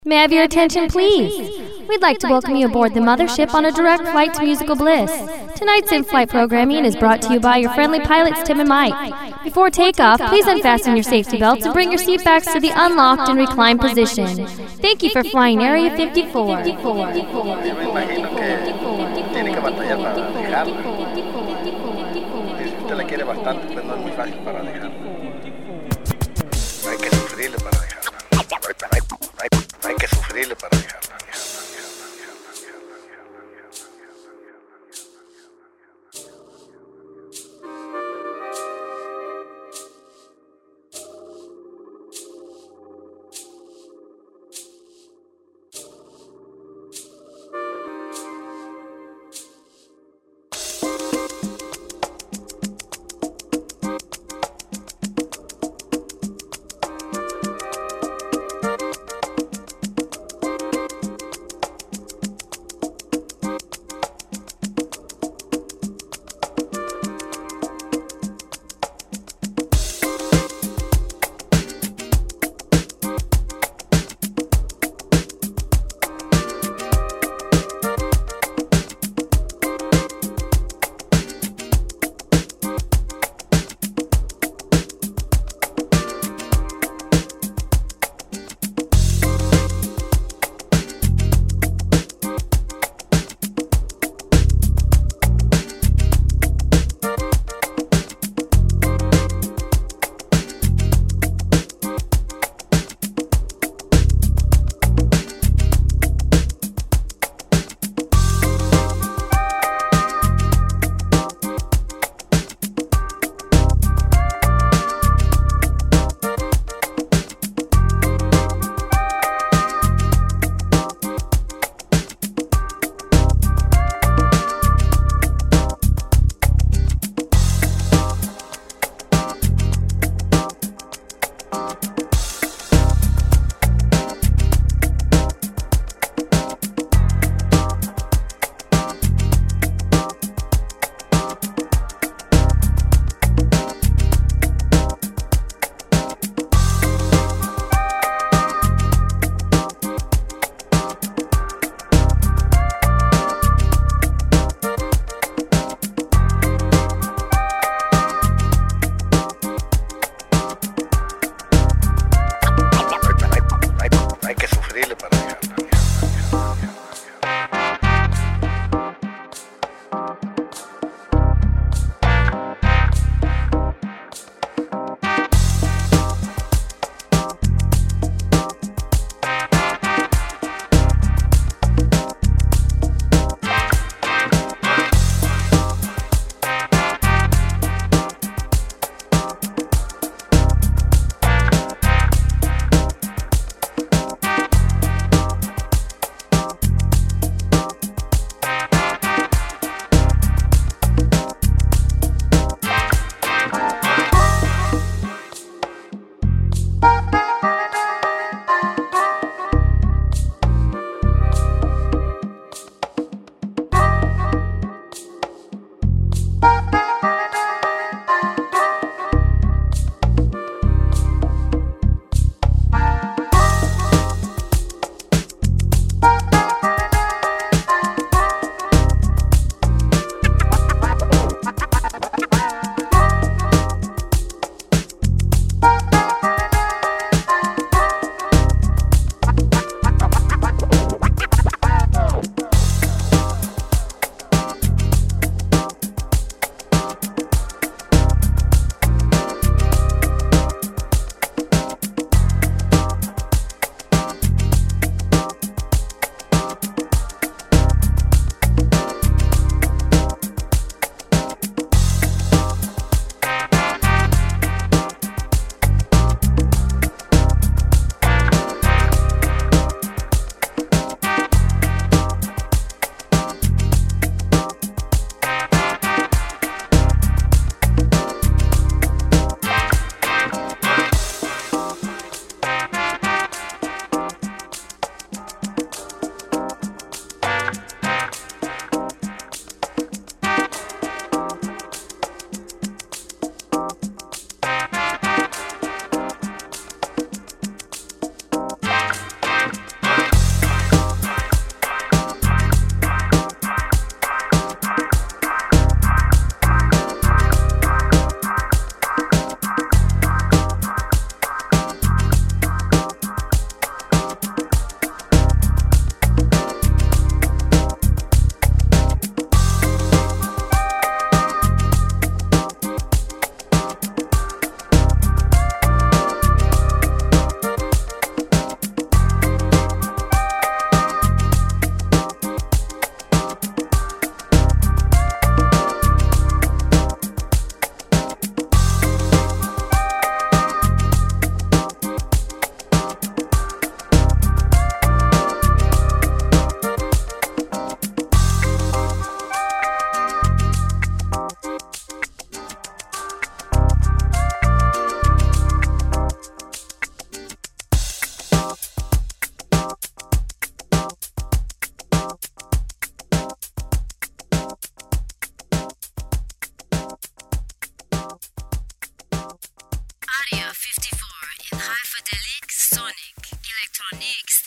May I have your attention, please? We'd like to welcome you aboard the Mothership on a direct flight to musical bliss. Tonight's in-flight programming is brought to you by your friendly pilots, Tim and Mike. Before takeoff, please unfasten your safety belts and bring your seat backs to the unlocked and reclined position. Thank you for flying Area 54. Yo me imagino que tiene que batallar para dejarla. Y si usted la quiere bastante, pues no es muy fácil para dejarla. Hay que sufrirle para dejarla. Hay que sufrirle para dejarla.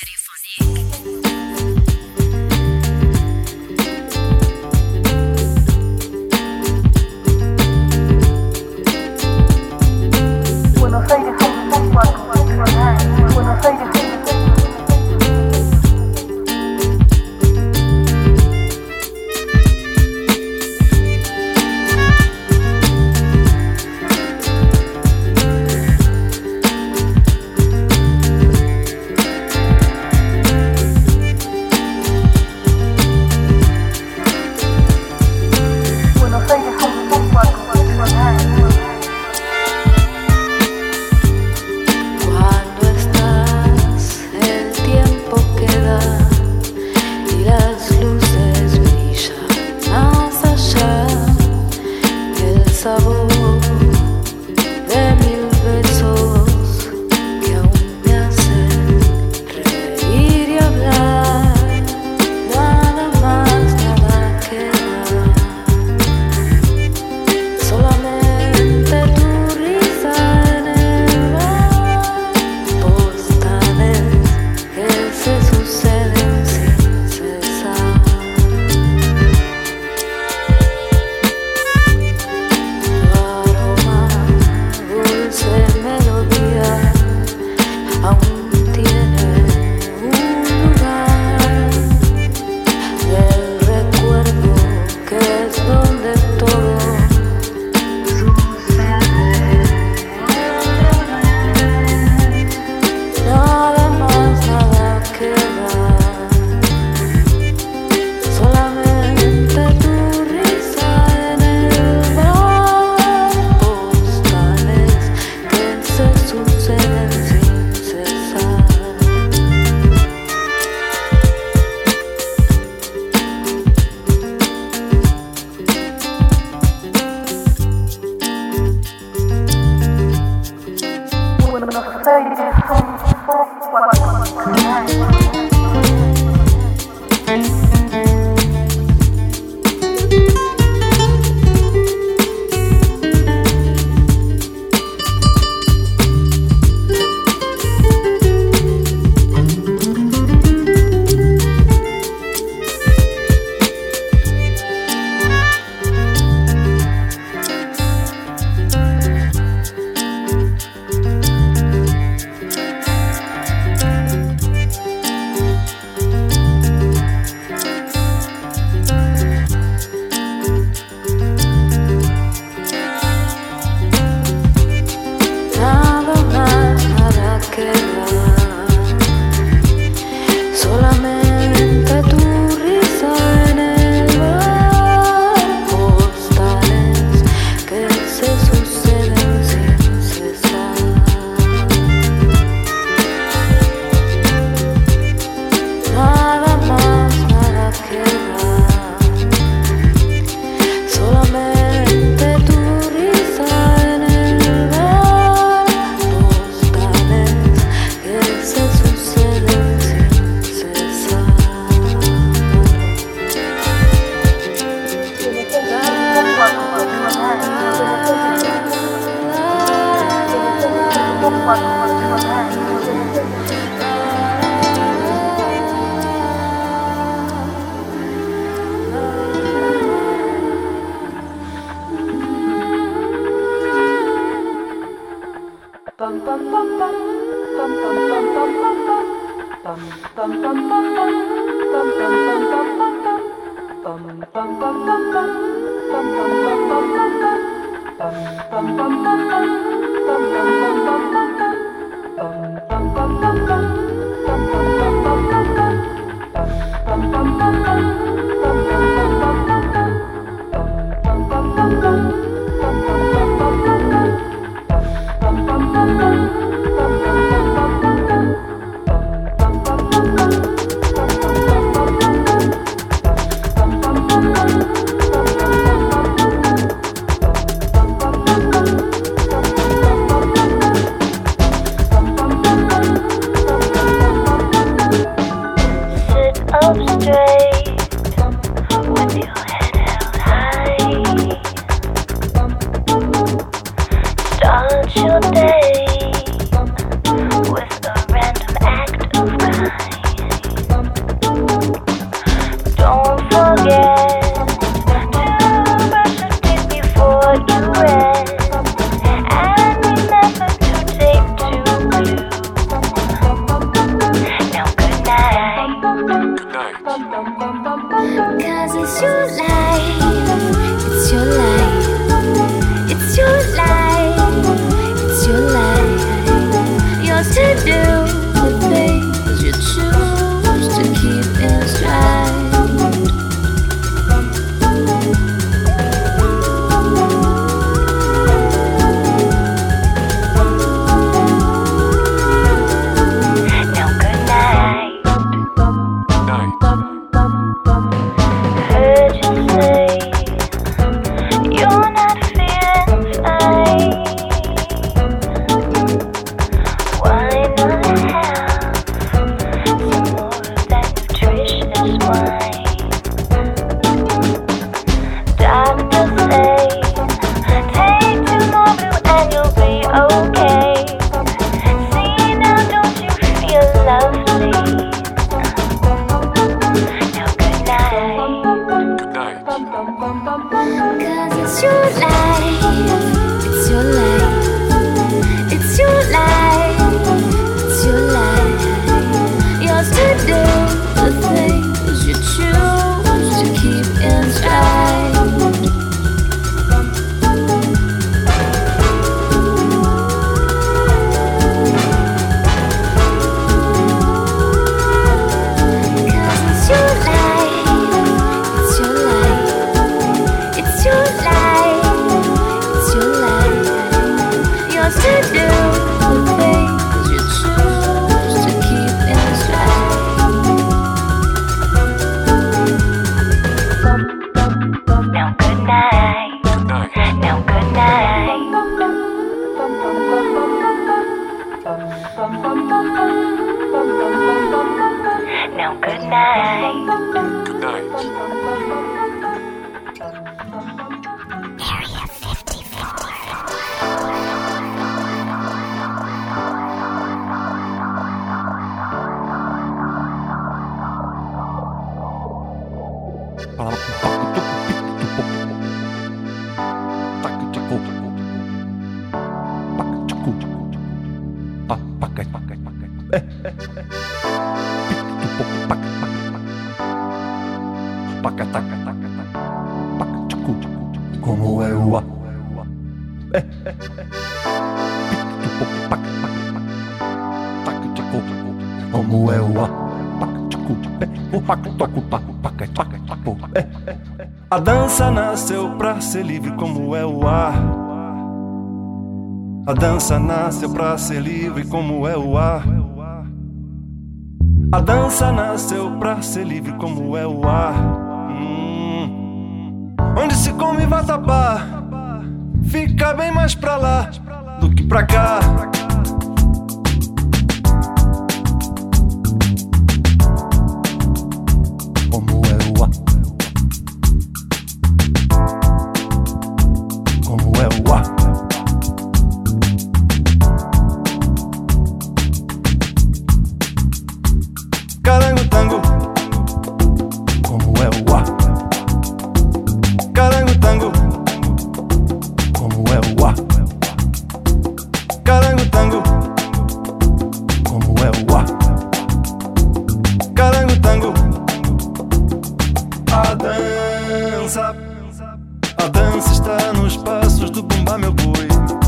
Start your day with a random act of crime. Então, good night. Good night. Area 54. Como é o ar? Como é o ar? A dança nasceu pra ser livre como é o ar. A dança nasceu pra ser livre como é o ar. A dança nasceu pra ser livre como é o ar. Onde se come vatapá, fica bem mais pra lá do que pra cá. Como é o ar? Como é o ar? Carango tango. Como é o ar? Carango tango. Como é o ar? Carango tango. Como é o ar? Carango tango. A dança está nos passos do bumba meu boi.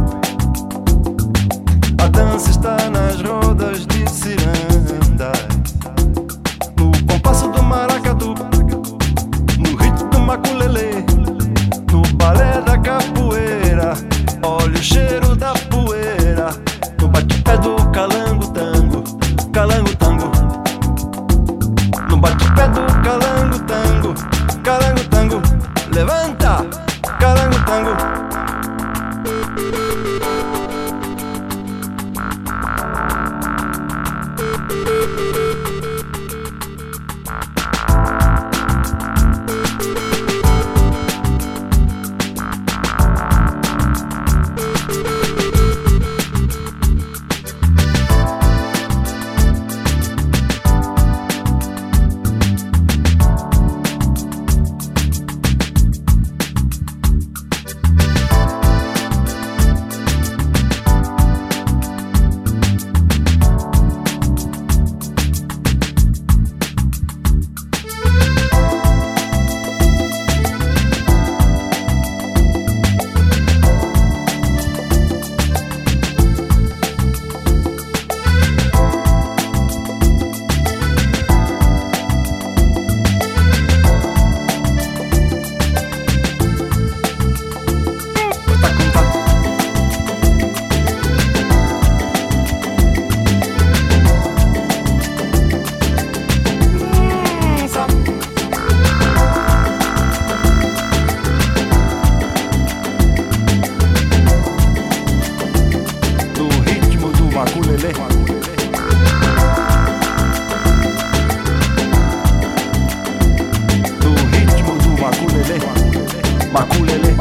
A dança está nas rodas de ciranda, no compasso do maracatu, no ritmo do maculelê, no balé da capoeira. Olha o cheiro da poeira no bate-pé do calango tango, calango tango. No bate-pé do calango tango, calango tango. Levanta, calango tango. Maculelê,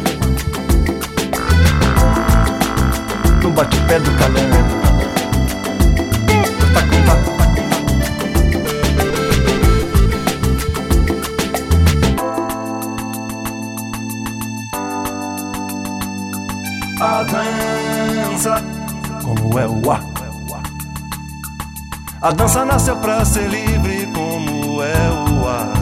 no bate-pé do calango. A dança, como é o ar? A dança nasceu pra ser livre como é o ar.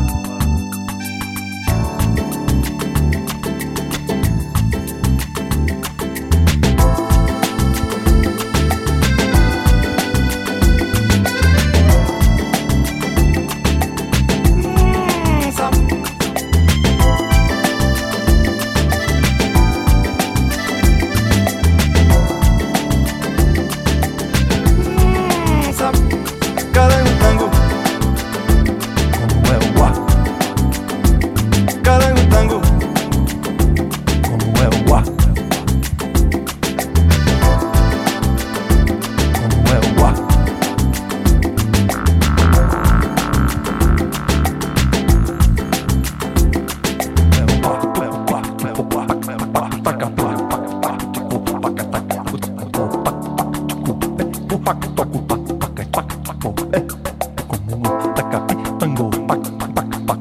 Tacapi, tango, pac, pac, pac.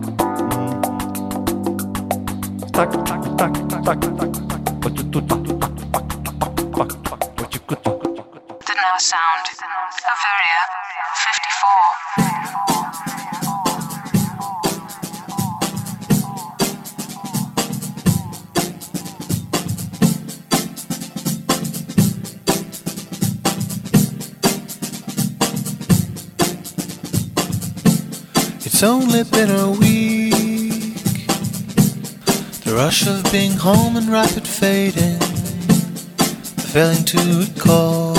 Tac, tac, tac, tac, tac. What you do, tac, tac, pac, pac, pac, pac. What you could talk. The now sound of Area 54. It's only been a week. The rush of being home and rapid fading, failing to recall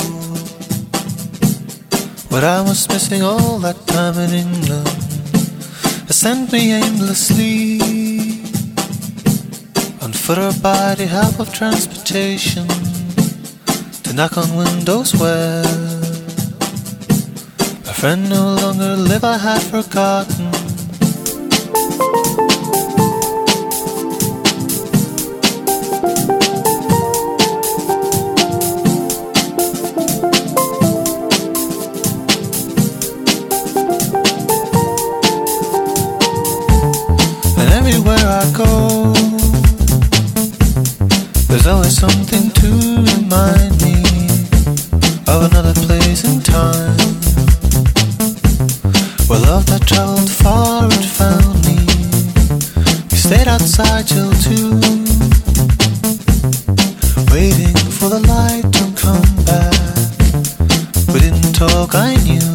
what I was missing all that time in England. It sent me aimlessly on foot or by the help of transportation to knock on windows where my friend no longer lived. I had forgotten. And everywhere I go, there's always something to remind me of another place in time, where love that traveled far and found me. We stayed outside till 2, waiting for the light to come back. We didn't talk, I knew,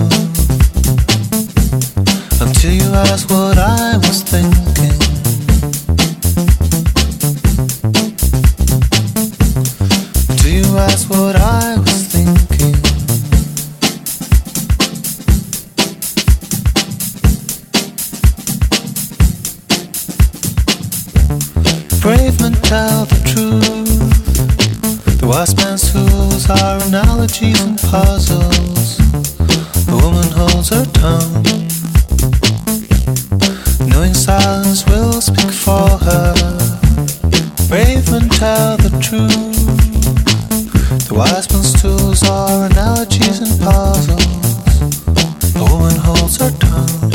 until you asked what I was thinking. Until you asked what I was thinking. Brave men tell the truth. The wise man's fools are analogies and puzzles. The woman holds her tongue, knowing silence will speak for her. Brave men tell the truth. The wise man's tools are analogies and puzzles. The woman holds her tongue,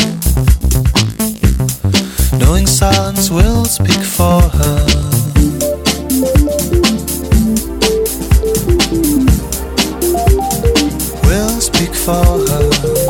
knowing silence will speak for her. Will speak for her.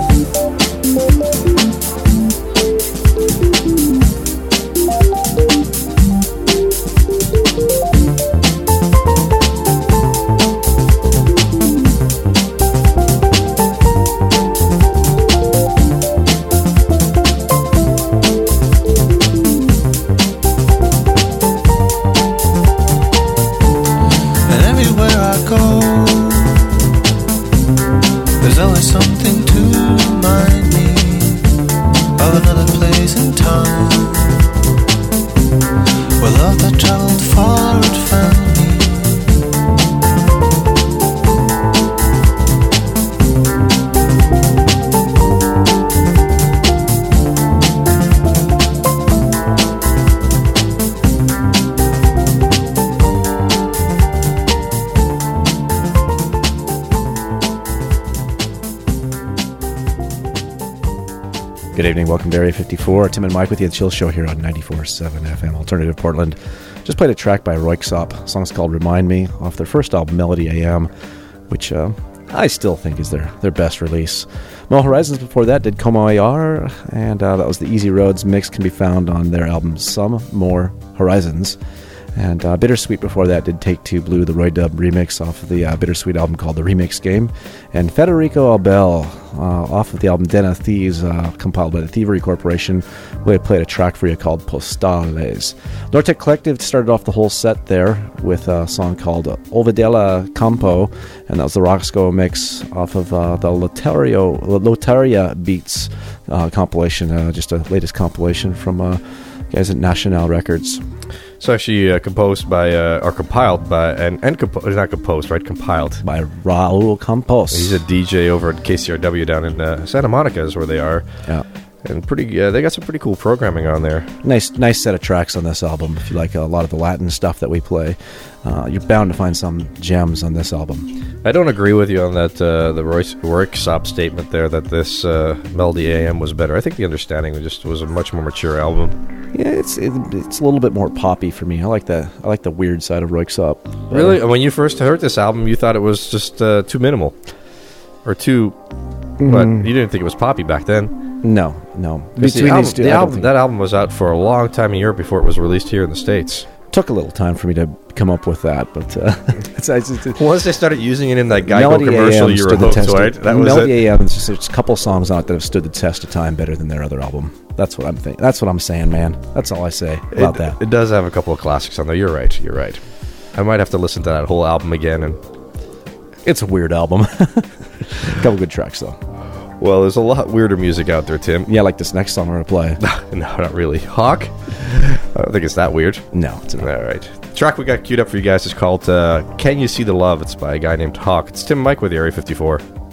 There's always something to remind me of another place in time, where love that traveled far and found me. Good evening, welcome to Area 54. Tim and Mike with you at the Chill Show here on 94.7 FM Alternative Portland. Just played a track by Röyksopp. The song's called Remind Me, off their first album, Melody AM, which I still think is their best release. Mo Horizons before that did Como AR, and that was the Easy Roads mix, can be found on their album Some More Horizons. And Bittersweet before that did Take Two Blue, the Roy Dub remix off of the Bittersweet album called The Remix Game. And Federico Abel off of the album Den of Thieves, compiled by the Thievery Corporation. We played a track for you called Postales. Nortec Collective started off the whole set there with a song called Olvidella Campo, and that was the Roxco mix off of the Lotaria Beats compilation, just a latest compilation from guys at National Records. It's actually composed by, or compiled by, not composed, right? Compiled by Raul Campos. He's a DJ over at KCRW down in Santa Monica is where they are. Yeah. And they got some pretty cool programming on there. Nice set of tracks on this album. If you like a lot of the Latin stuff that we play, you're bound to find some gems on this album. I don't agree with you on that, the Röyksopp statement there that this Melody AM was better. I think The Understanding was a much more mature album. Yeah, it's a little bit more poppy for me. I like the weird side of Röyksopp. Really? When you first heard this album, you thought it was just too minimal? Or too... But you didn't think it was poppy back then? No. That album was out for a long time in Europe before it was released here in the States. Took a little time for me to come up with that, but once they started using it in that Geico commercial, you were hooked, right? That was Melody AM. There's a couple songs on it that have stood the test of time better than their other album. That's what I'm thinking. That's what I'm saying, man. That's all I say about that. It does have a couple of classics on there. You're right. I might have to listen to that whole album again. And it's a weird album. A couple good tracks though. Well, there's a lot weirder music out there, Tim. Yeah, like this next song we're going to play. No, not really. Hawk? I don't think it's that weird. No, it's not. All right. The track we got queued up for you guys is called Can You See the Love? It's by a guy named Hawk. It's Tim and Mike with the Area 54.